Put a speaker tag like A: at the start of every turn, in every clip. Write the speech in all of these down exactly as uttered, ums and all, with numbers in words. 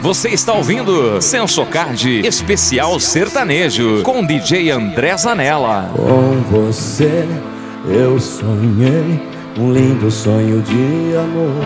A: Você está ouvindo Sensocard Especial Sertanejo com D J André Zanella.
B: Com você eu sonhei um lindo sonho de amor,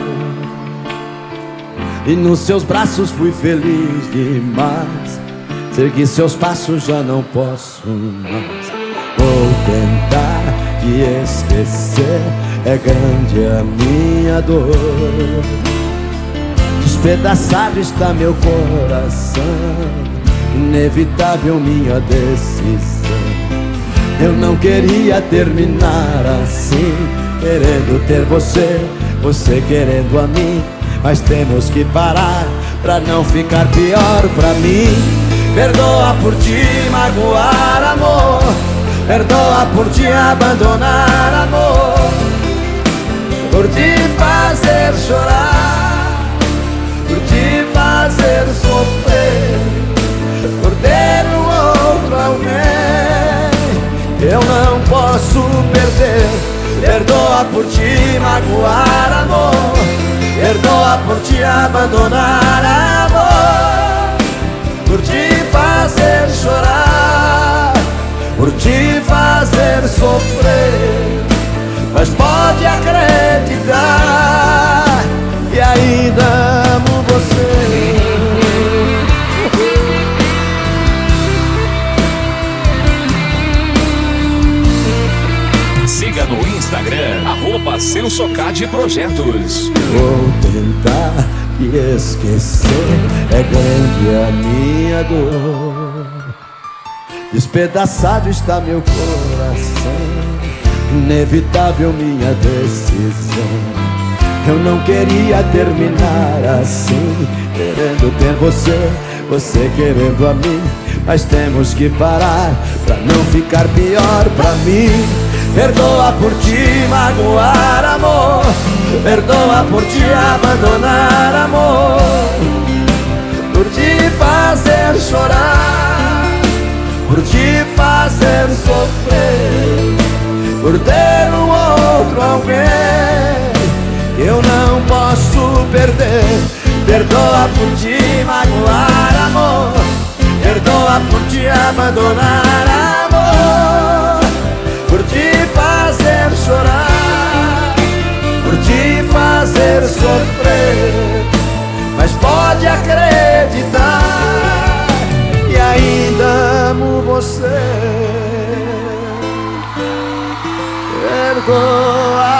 B: e nos seus braços fui feliz demais. Segui seus passos, já não posso mais. Vou tentar te esquecer, é grande a minha dor. Despedaçado está meu coração, inevitável minha decisão. Eu não queria terminar assim, querendo ter você, você querendo a mim. Mas temos que parar pra não ficar pior pra mim. Perdoa por te magoar, amor. Perdoa por te abandonar, amor. Por te fazer chorar, por te fazer sofrer, por ter um outro alguém eu não posso perder. Perdoa por te magoar, amor. Perdoa por te abandonar, amor. Por te fazer chorar, por te fazer sofrer. Mas pode acreditar que ainda amo você.
A: Siga no Instagram, arroba Sensocard Projetos.
B: Vou tentar te esquecer, é grande a minha dor. Despedaçado está meu coração, inevitável minha decisão. Eu não queria terminar assim, querendo ter você, você querendo a mim. Mas temos que parar pra não ficar pior pra mim. Perdoa por te magoar, amor. Perdoa por te abandonar, amor. Por te fazer chorar, por te fazer sofrer, por ter um outro alguém que eu não posso perder. Perdoa por te magoar, amor. Perdoa por te abandonar, amor. Por te fazer chorar, por te fazer sofrer. Mas pode acreditar que ainda amo você. Perdoa.